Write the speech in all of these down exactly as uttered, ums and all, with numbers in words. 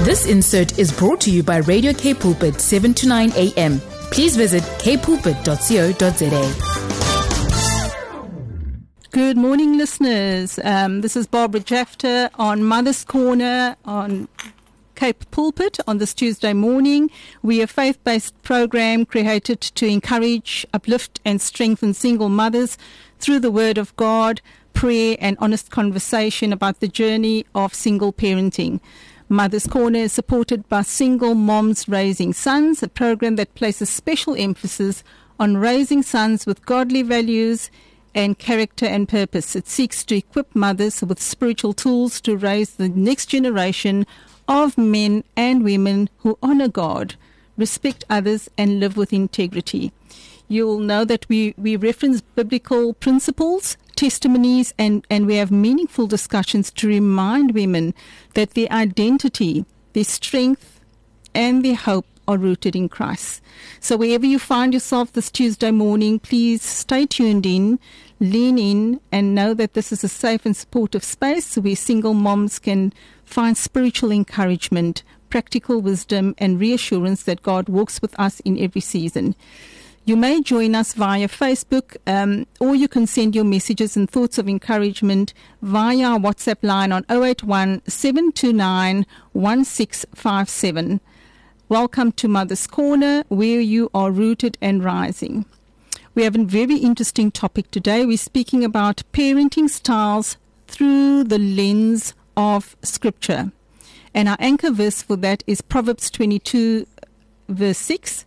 This insert is brought to you by Radio K Pulpit, seven to nine a.m. Please visit k pulpit dot co dot za. Good morning, listeners. Um, this is Barbara Jafter on Mother's Corner on Cape Pulpit on this Tuesday morning. We are a faith-based program created to encourage, uplift and strengthen single mothers through the Word of God, prayer and honest conversation about the journey of single parenting. Mother's Corner is supported by Single Moms Raising Sons, a program that places special emphasis on raising sons with godly values and character and purpose. It seeks to equip mothers with spiritual tools to raise the next generation of men and women who honor God, respect others, and live with integrity. You'll know that we, we reference biblical principles, testimonies, and, and we have meaningful discussions to remind women that their identity, their strength, and their hope are rooted in Christ. So wherever you find yourself this Tuesday morning, please stay tuned in, lean in, and know that this is a safe and supportive space where single moms can find spiritual encouragement, practical wisdom, and reassurance that God walks with us in every season. You may join us via Facebook, um, or you can send your messages and thoughts of encouragement via our WhatsApp line on zero eight one, seven two nine, one six five seven. Welcome to Mother's Corner, where you are rooted and rising. We have a very interesting topic today. We're speaking about parenting styles through the lens of Scripture. And our anchor verse for that is Proverbs twenty-two, verse six.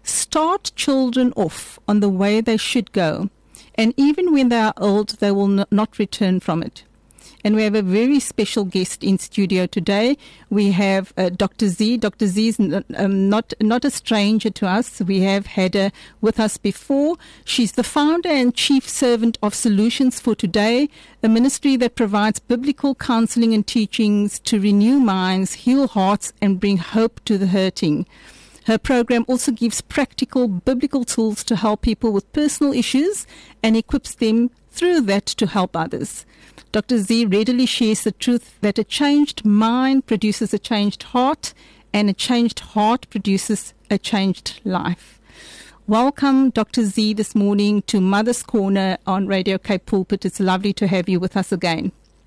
Start children off on the way they should go, and even when they are old, they will n- not return from it. And we have a very special guest in studio today. We have uh, Doctor Z. Doctor Z is n- um, not not a stranger to us. We have had her with us before. She's the founder and chief servant of Solutions for Today, a ministry that provides biblical counseling and teachings to renew minds, heal hearts, and bring hope to the hurting. Her program also gives practical biblical tools to help people with personal issues and equips them through that to help others. Doctor Z readily shares the truth that a changed mind produces a changed heart, and a changed heart produces a changed life. Welcome, Doctor Z, this morning to Mother's Corner on Radio Cape Pulpit. It's lovely to have you with us again.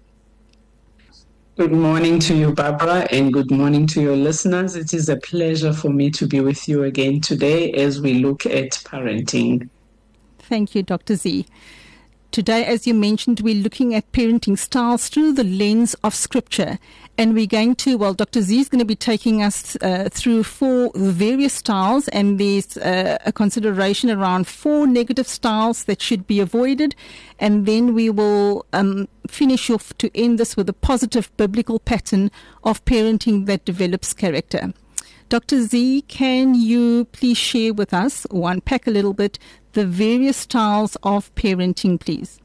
Good morning to you, Barbara, and good morning to your listeners. It is a pleasure for me to be with you again today as we look at parenting. Thank you, Doctor Z. Today, as you mentioned, we're looking at parenting styles through the lens of Scripture. And we're going to, well, Doctor Z is going to be taking us uh, through four various styles, and there's uh, a consideration around four negative styles that should be avoided. And then we will um, finish off to end this with a positive biblical pattern of parenting that develops character. Doctor Z, can you please share with us or unpack a little bit the various styles of parenting, please?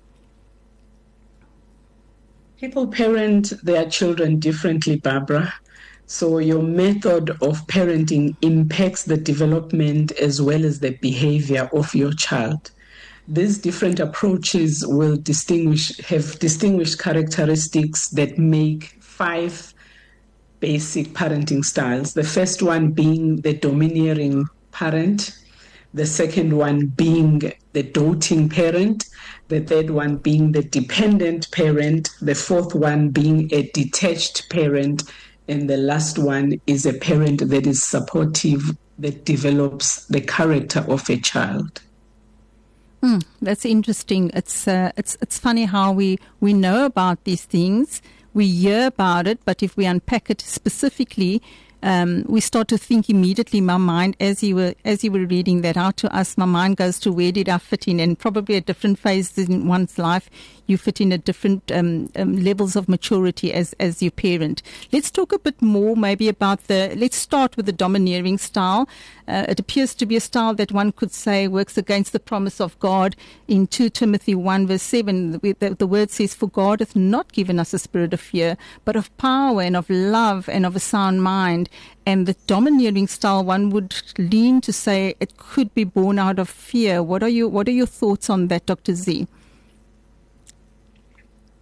People parent their children differently, Barbara. So your method of parenting impacts the development as well as the behavior of your child. These different approaches will distinguish, have distinguished characteristics that make five basic parenting styles. The first one being the domineering parent, the second one being the doting parent, the third one being the dependent parent, the fourth one being a detached parent, and the last one is a parent that is supportive, that develops the character of a child. Mm, that's interesting. It's uh, it's it's funny how we, we know about these things, we hear about it, but if we unpack it specifically, Um, we start to think immediately. My mind, as you were as you were reading that out to us, my mind goes to where did I fit in? And probably at different phases in one's life, you fit in at different um, um, levels of maturity as as your parent. Let's talk a bit more, maybe about the. Let's start with the domineering style. Uh, it appears to be a style that one could say works against the promise of God in Second Timothy one verse seven. The, the, the word says, "For God hath not given us a spirit of fear, but of power and of love and of a sound mind." And the domineering style, one would lean to say it could be born out of fear. What are you? What are your thoughts on that, Doctor Z?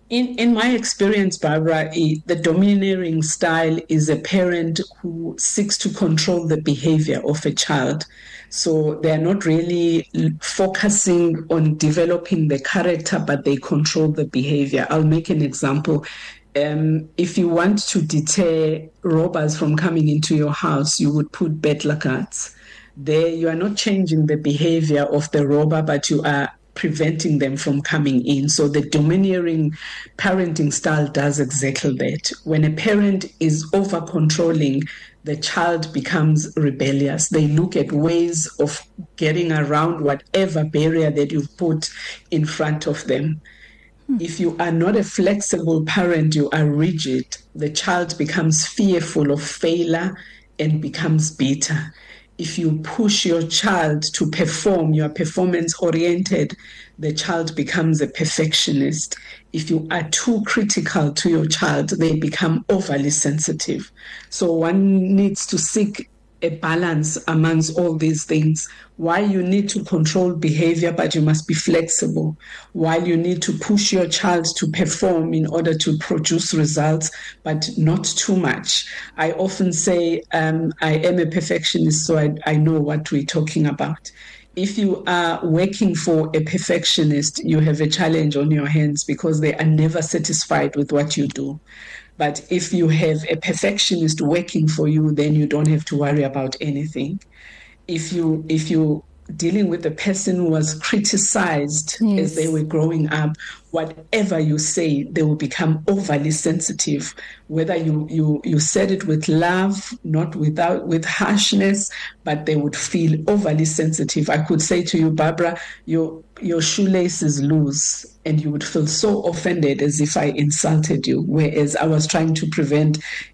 In in my experience, Barbara, the domineering style is a parent who seeks to control the behavior of a child. So they are not really focusing on developing the character, but they control the behavior. I'll make an example. Um, if you want to deter robbers from coming into your house, you would put burglar guards. There, you are not changing the behavior of the robber, but you are preventing them from coming in. So the domineering parenting style does exactly that. When a parent is over controlling, the child becomes rebellious. They look at ways of getting around whatever barrier that you've put in front of them. Hmm. If you are not a flexible parent, you are rigid, the child becomes fearful of failure and becomes bitter. If you push your child to perform, you are performance oriented, the child becomes a perfectionist. If you are too critical to your child, they become overly sensitive. So one needs to seek a balance amongst all these things. Why you need to control behavior, but you must be flexible. While you need to push your child to perform in order to produce results, but not too much. I often say um, I am a perfectionist, so I, I know what we're talking about. If you are working for a perfectionist, you have a challenge on your hands because they are never satisfied with what you do. But if you have a perfectionist working for you, then you don't have to worry about anything. If you if you dealing with a person who was criticized yes. as they were growing up, whatever you say, they will become overly sensitive. Whether you you you said it with love, not without with harshness, but they would feel overly sensitive. I could say to you, Barbara, your your shoelace is loose, and you would feel so offended as if I insulted you, whereas I was trying to prevent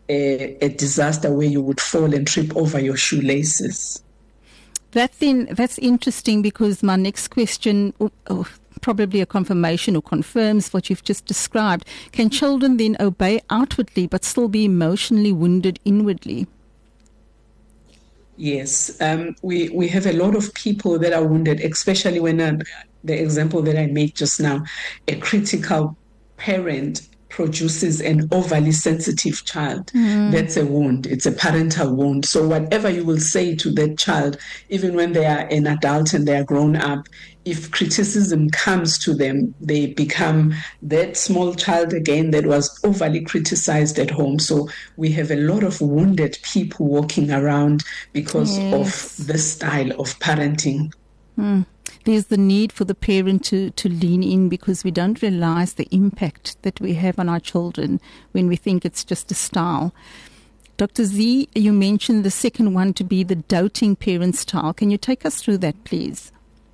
a, a disaster where you would fall and trip over your shoelaces. That then, that's interesting, because my next question, oh, oh, probably a confirmation or confirms what you've just described. Can children then obey outwardly but still be emotionally wounded inwardly? Yes, um, we, we have a lot of people that are wounded, especially when uh, the example that I made just now, a critical parent produces an overly sensitive child. Mm. That's a wound. It's a parental wound. So whatever you will say to that child, even when they are an adult and they are grown up, if criticism comes to them, they become that small child again that was overly criticized at home. So we have a lot of wounded people walking around because yes. of this style of parenting. Mm. There's the need for the parent to, to lean in, because we don't realize the impact that we have on our children when we think it's just a style. Doctor Z, you mentioned the second one to be the doting parent style. Can you take us through that, please?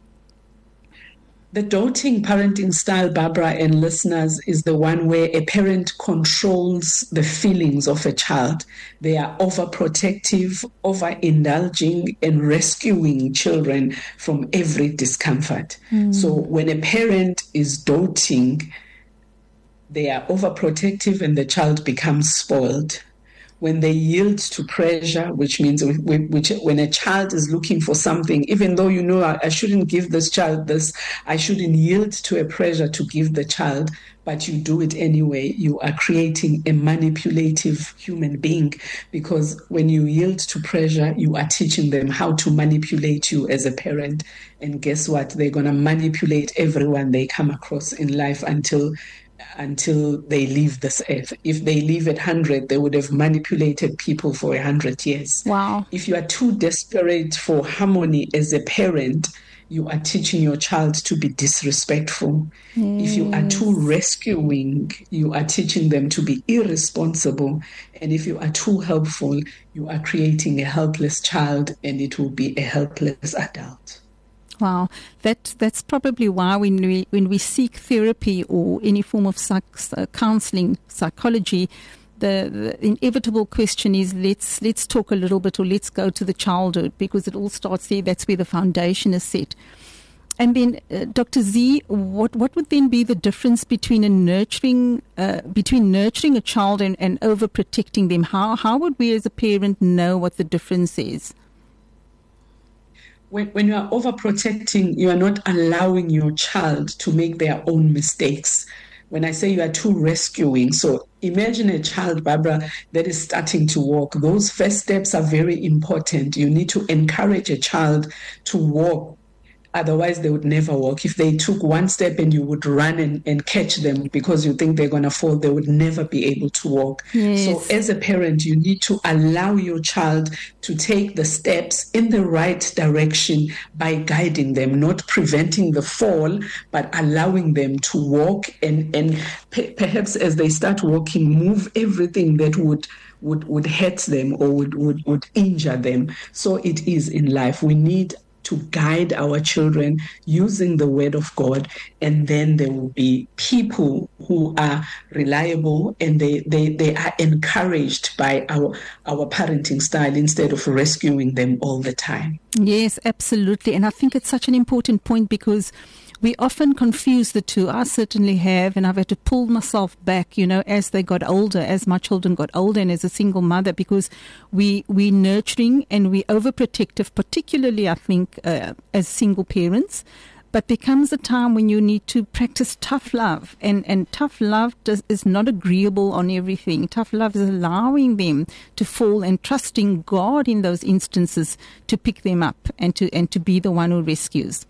The doting parenting style, Barbara and listeners, is the one where a parent controls the feelings of a child. They are overprotective, over-indulging, and rescuing children from every discomfort. Mm. So when a parent is doting, they are overprotective and the child becomes spoiled. When they yield to pressure, which means which, when a child is looking for something, even though you know I, I shouldn't give this child this, I shouldn't yield to a pressure to give the child, but you do it anyway, you are creating a manipulative human being, because when you yield to pressure, you are teaching them how to manipulate you as a parent. And guess what? They're going to manipulate everyone they come across in life until until they leave this earth. If they live at one hundred, they would have manipulated people for one hundred years. Wow. If you are too desperate for harmony as a parent, you are teaching your child to be disrespectful. Yes. If you are too rescuing, you are teaching them to be irresponsible. And if you are too helpful, you are creating a helpless child, and it will be a helpless adult. Wow, that that's probably why when we when we seek therapy or any form of psych, uh, counselling, psychology, the, the inevitable question is let's let's talk a little bit, or let's go to the childhood, because it all starts there. That's where the foundation is set. And then, uh, Doctor Z, what what would then be the difference between a nurturing uh, between nurturing a child and, and overprotecting them? How how would we as a parent know what the difference is? When, when you are overprotecting, you are not allowing your child to make their own mistakes. when I say you are too rescuing, so imagine a child, Barbara, that is starting to walk. Those first steps are very important. You need to encourage a child to walk. Otherwise, they would never walk. If they took one step and you would run and, and catch them because you think they're going to fall, they would never be able to walk. Yes. So as a parent, you need to allow your child to take the steps in the right direction by guiding them, not preventing the fall, but allowing them to walk and, and pe- perhaps as they start walking, move everything that would would, would hurt them or would, would, would injure them. So it is in life. We need to guide our children using the word of God, and then there will be people who are reliable and they, they, they are encouraged by our, our parenting style instead of rescuing them all the time. Yes, absolutely. And I think it's such an important point because we often confuse the two. I certainly have, and I've had to pull myself back, you know, as they got older, as my children got older and as a single mother, because we, we nurturing and we overprotective, particularly, I think, uh, as single parents. But there comes a time when you need to practice tough love, and, and tough love does, is not agreeable on everything. Tough love is allowing them to fall and trusting God in those instances to pick them up and to and to be the one who rescues.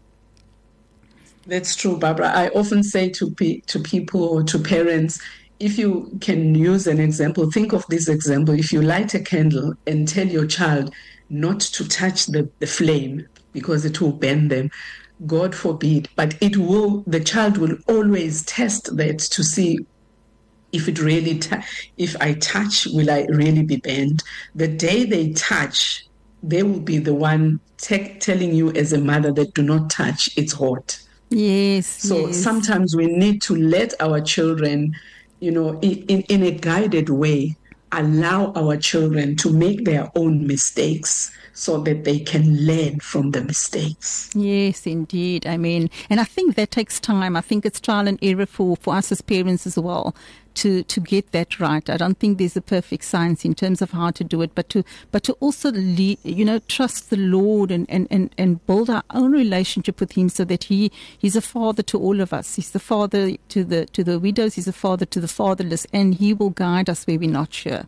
That's true, Barbara. I often say to pe- to people or to parents, if you can use an example, think of this example. If you light a candle and tell your child not to touch the, the flame because it will burn them, God forbid, but it will, the child will always test that to see if it really, t- if I touch, will I really be burned? The day they touch, they will be the one te- telling you as a mother that do not touch, it's hot. Yes. So yes. sometimes we need to let our children, you know, in, in a guided way, allow our children to make their own mistakes so that they can learn from the mistakes. Yes, indeed. I mean, and I think that takes time. I think it's trial and error for, for us as parents as well to, to get that right. I don't think there's a perfect science in terms of how to do it, but to but to also lead, you know, trust the Lord and, and, and, and build our own relationship with Him so that He He's a father to all of us. He's the father to the to the widows. He's a father to the fatherless, and He will guide us where we're not sure.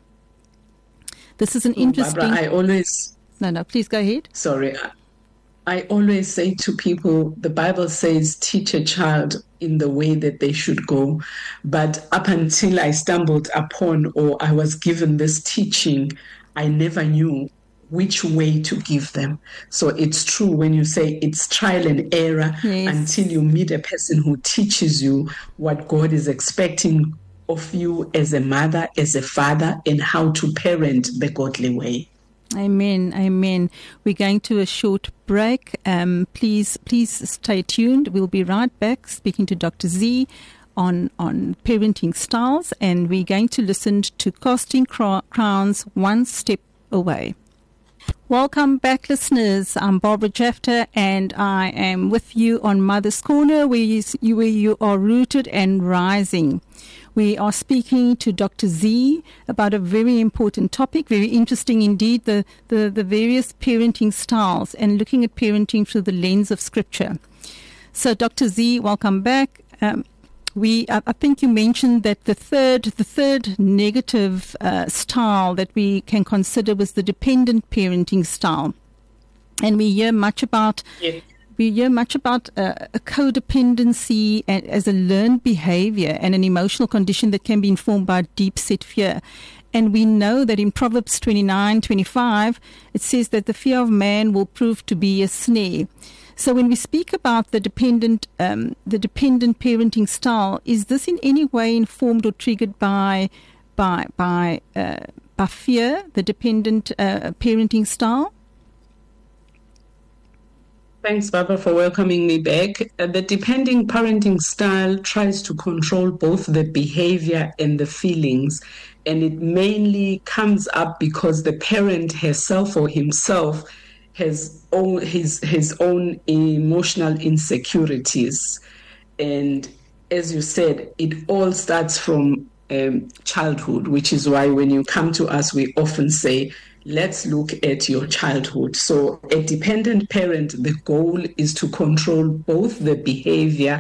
This is an oh, interesting. Barbara, I always. No, no. Please go ahead. Sorry. I always say to people, the Bible says, teach a child in the way that they should go. But up until I stumbled upon or I was given this teaching, I never knew which way to give them. So it's true when you say it's trial and error Yes. until you meet a person who teaches you what God is expecting of you as a mother, as a father, and how to parent the godly way. Amen. Amen. We're going to a short break. Um, please, please stay tuned. We'll be right back speaking to Doctor Z on, on parenting styles, and we're going to listen to Casting Crowns One Step Away. Welcome back, listeners. I'm Barbara Jefter, and I am with you on Mother's Corner, where you, where you are rooted and rising. We are speaking to Doctor Z about a very important topic, very interesting indeed, the, the, the various parenting styles and looking at parenting through the lens of Scripture. So, Doctor Z, welcome back. Um, we, I, I think you mentioned that the third, the third negative uh, style that we can consider was the dependent parenting style, and we hear much about. Yeah. We hear much about uh, a codependency as a learned behavior and an emotional condition that can be informed by deep-set fear. And we know that in Proverbs twenty-nine twenty-five, it says that the fear of man will prove to be a snare. So when we speak about the dependent, um, the dependent parenting style, is this in any way informed or triggered by, by, by, uh, by fear, the dependent uh, parenting style? Thanks, Barbara, for welcoming me back. Uh, the dependent parenting style tries to control both the behavior and the feelings, and it mainly comes up because the parent herself or himself has own, his, his own emotional insecurities. And as you said, it all starts from um, childhood, which is why when you come to us, we often say, let's look at your childhood. So a dependent parent, the goal is to control both the behavior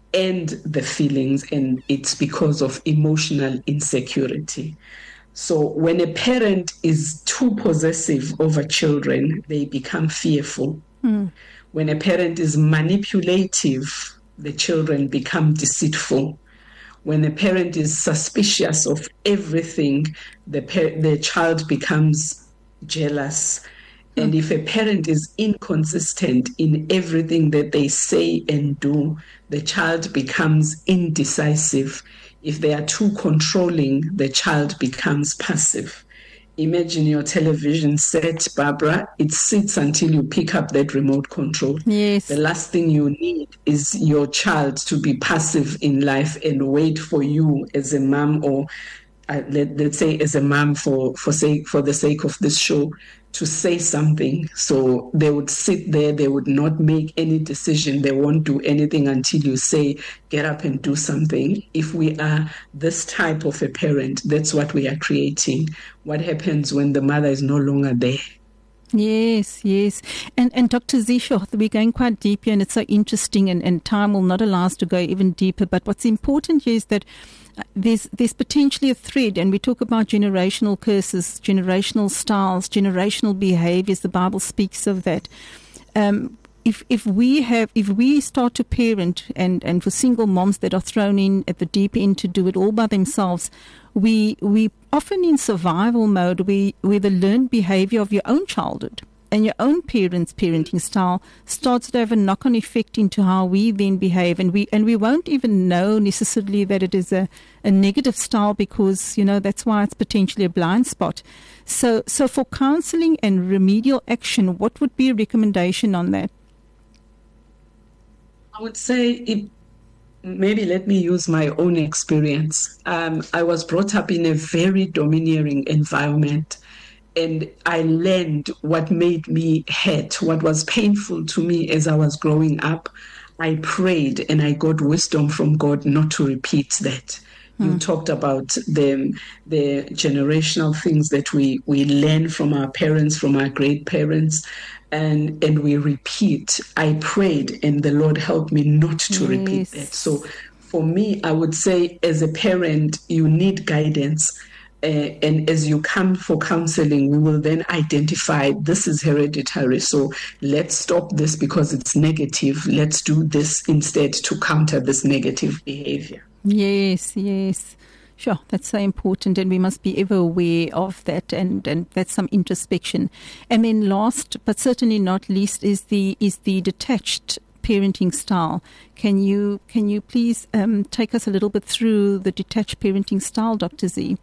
and the feelings, and it's because of emotional insecurity. So when a parent is too possessive over children, they become fearful. Mm. When a parent is manipulative, the children become deceitful. When a parent is suspicious of everything, the, par- the child becomes jealous. Mm. And if a parent is inconsistent in everything that they say and do, the child becomes indecisive. If they are too controlling, the child becomes passive. Imagine your television set, Barbara. It sits until you pick up that remote control. Yes. The last thing you need is your child to be passive in life and wait for you as a mom, or uh, let, let's say as a mom for, for, sake, for the sake of this show, to say something. So they would sit there, they would not make any decision, they won't do anything until you say, get up and do something. If we are this type of a parent, that's what we are creating. What happens when the mother is no longer there? Yes, yes. And and Doctor Zisho, we're going quite deep here, and it's so interesting, and, and time will not allow us to go even deeper. But what's important here is that there's there's potentially a thread, and we talk about generational curses, generational styles, generational behaviors. The Bible speaks of that. Um, if if we have if we start to parent, and, and for single moms that are thrown in at the deep end to do it all by themselves, we we often in survival mode, we where the learned behavior of your own childhood and your own parents' parenting style starts to have a knock-on effect into how we then behave, and we and we won't even know necessarily that it is a, a negative style, because, you know, that's why it's potentially a blind spot. So so for counseling and remedial action, what would be a recommendation on that? I would say it, maybe let me use my own experience. Um, I was brought up in a very domineering environment. And I learned what made me hurt, what was painful to me as I was growing up. I prayed and I got wisdom from God not to repeat that. Mm. You talked about the, the generational things that we, we learn from our parents, from our great parents, and, and we repeat. I prayed and the Lord helped me not to yes. repeat that. So for me, I would say as a parent, you need guidance. Uh, and as you come for counseling, we will then identify this is hereditary. So let's stop this because it's negative. Let's do this instead to counter this negative behavior. Yes, yes. Sure, that's so important, and we must be ever aware of that, and, and that's some introspection. And then last, but certainly not least, is the is the detached parenting style. Can you can you please um, take us a little bit through the detached parenting style, Doctor Z?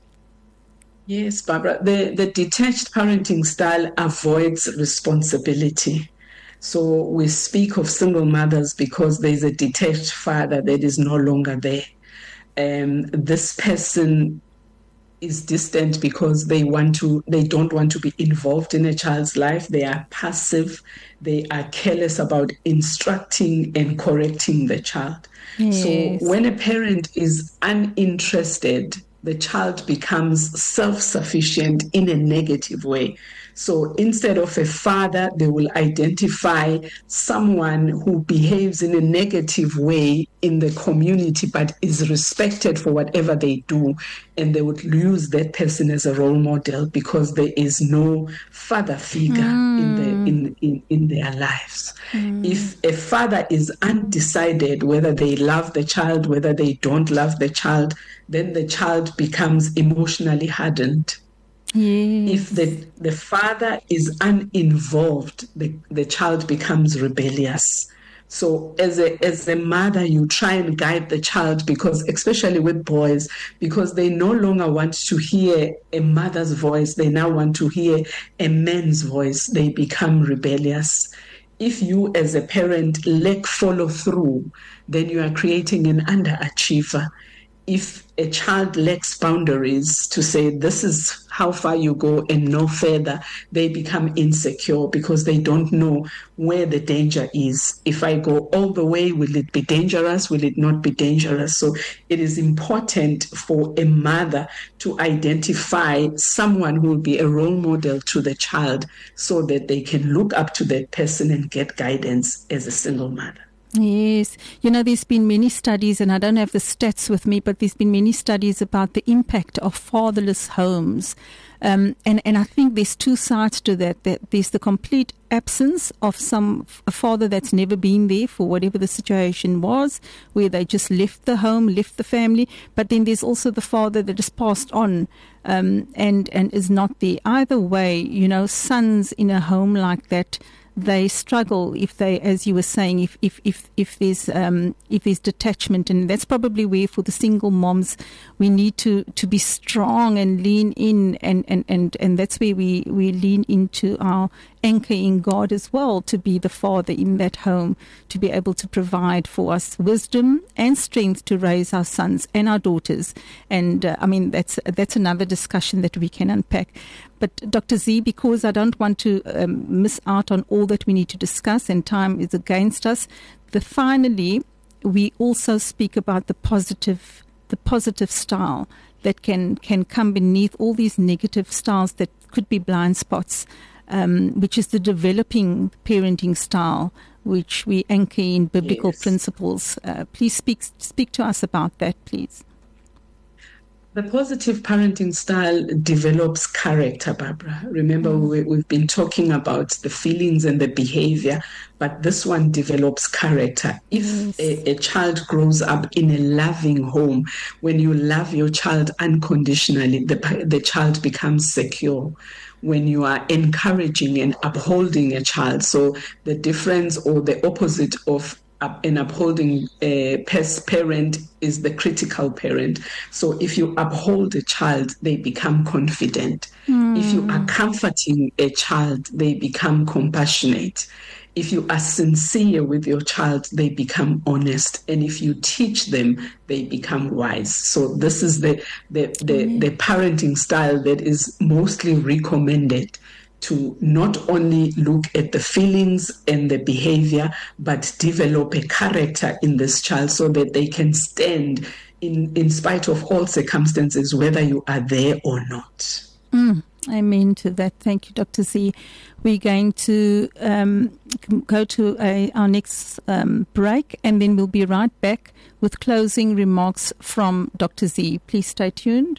Yes, Barbara. The, the detached parenting style avoids responsibility. So we speak of single mothers because there's a detached father that is no longer there. Um, this person is distant because they want to, they don't want to be involved in a child's life. They are passive. They are careless about instructing and correcting the child. Yes. So when a parent is uninterested, the child becomes self-sufficient in a negative way. So instead of a father, they will identify someone who behaves in a negative way in the community but is respected for whatever they do, and they would use that person as a role model because there is no father figure mm. in, the, in, in, in their lives. Mm. If a father is undecided whether they love the child, whether they don't love the child, then the child becomes emotionally hardened. Yes. If the, the father is uninvolved, the, the child becomes rebellious. So as a as a mother, you try and guide the child, because especially with boys, because they no longer want to hear a mother's voice, they now want to hear a man's voice. They become rebellious. If you as a parent lack follow through, then you are creating an underachiever. If a child lacks boundaries to say this is how far you go and no further, they become insecure because they don't know where the danger is. If I go all the way, will it be dangerous? Will it not be dangerous? So it is important for a mother to identify someone who will be a role model to the child so that they can look up to that person and get guidance as a single mother. Yes. You know, there's been many studies, and I don't have the stats with me, but there's been many studies about the impact of fatherless homes. Um, and, and I think there's two sides to that. that. There's the complete absence of some a father that's never been there for whatever the situation was, where they just left the home, left the family. But then there's also the father that is passed on um, and, and is not there. Either way, you know, sons in a home like that, they struggle if they, as you were saying, if if if if there's um, if there's detachment, and that's probably where for the single moms we need to, to be strong and lean in, and, and, and, and that's where we, we lean into our anchor in God as well, to be the father in that home, to be able to provide for us wisdom and strength to raise our sons and our daughters. And uh, I mean, that's that's another discussion that we can unpack. But Doctor Z, because I don't want to um, miss out on all that we need to discuss, and time is against us, the finally we also speak about the positive the positive style that can, can come beneath all these negative styles that could be blind spots, um, which is the developing parenting style, which we anchor in biblical yes. principles. Uh, please speak speak to us about that, please. The positive parenting style develops character, Barbara. Remember, mm. we, we've been talking about the feelings and the behavior, but this one develops character. If yes. a, a child grows up in a loving home, when you love your child unconditionally, the, the child becomes secure. When you are encouraging and upholding a child, so the difference or the opposite of an upholding uh, parent is the critical parent. So if you uphold a child, they become confident. Mm. If you are comforting a child, they become compassionate. If you are sincere with your child, they become honest. And if you teach them, they become wise. So this is the the, the, mm. the parenting style that is mostly recommended, to not only look at the feelings and the behavior, but develop a character in this child so that they can stand in, in spite of all circumstances, whether you are there or not. Mm, amen to that. Thank you, Doctor Z. We're going to um, go to a, our next um, break, and then we'll be right back with closing remarks from Doctor Z. Please stay tuned.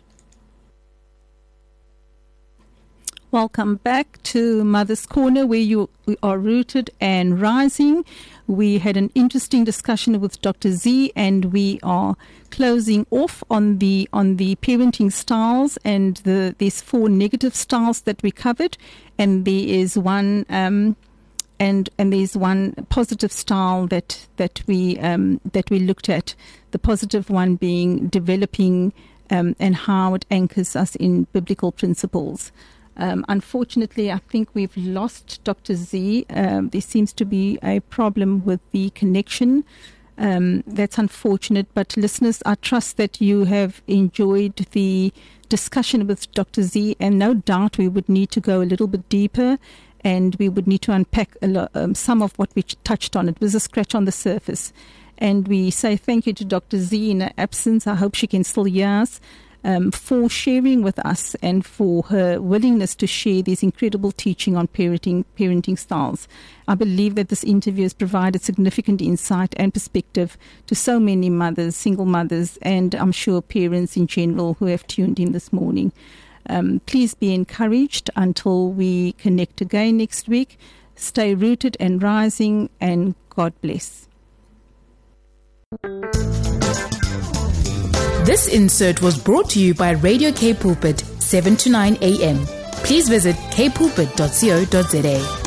Welcome back to Mother's Corner, where you we are rooted and rising. We had an interesting discussion with Doctor Z, and we are closing off on the on the parenting styles, and the there's four negative styles that we covered, and there is one um, and and there's one positive style that that we um, that we looked at. The positive one being developing um, and how it anchors us in biblical principles. Um, unfortunately, I think we've lost Doctor Z. Um, there seems to be a problem with the connection. Um, that's unfortunate. But listeners, I trust that you have enjoyed the discussion with Doctor Z, and no doubt we would need to go a little bit deeper, and we would need to unpack a lo- um, some of what we touched on. It was a scratch on the surface. And we say thank you to Doctor Z in her absence. I hope she can still hear us. Um, for sharing with us and for her willingness to share this incredible teaching on parenting parenting styles. I believe that this interview has provided significant insight and perspective to so many mothers, single mothers, and I'm sure parents in general who have tuned in this morning. Um, please be encouraged until we connect again next week. Stay rooted and rising, and God bless. This insert was brought to you by Radio K Pulpit, seven to nine a.m. Please visit k pulpit dot co dot za.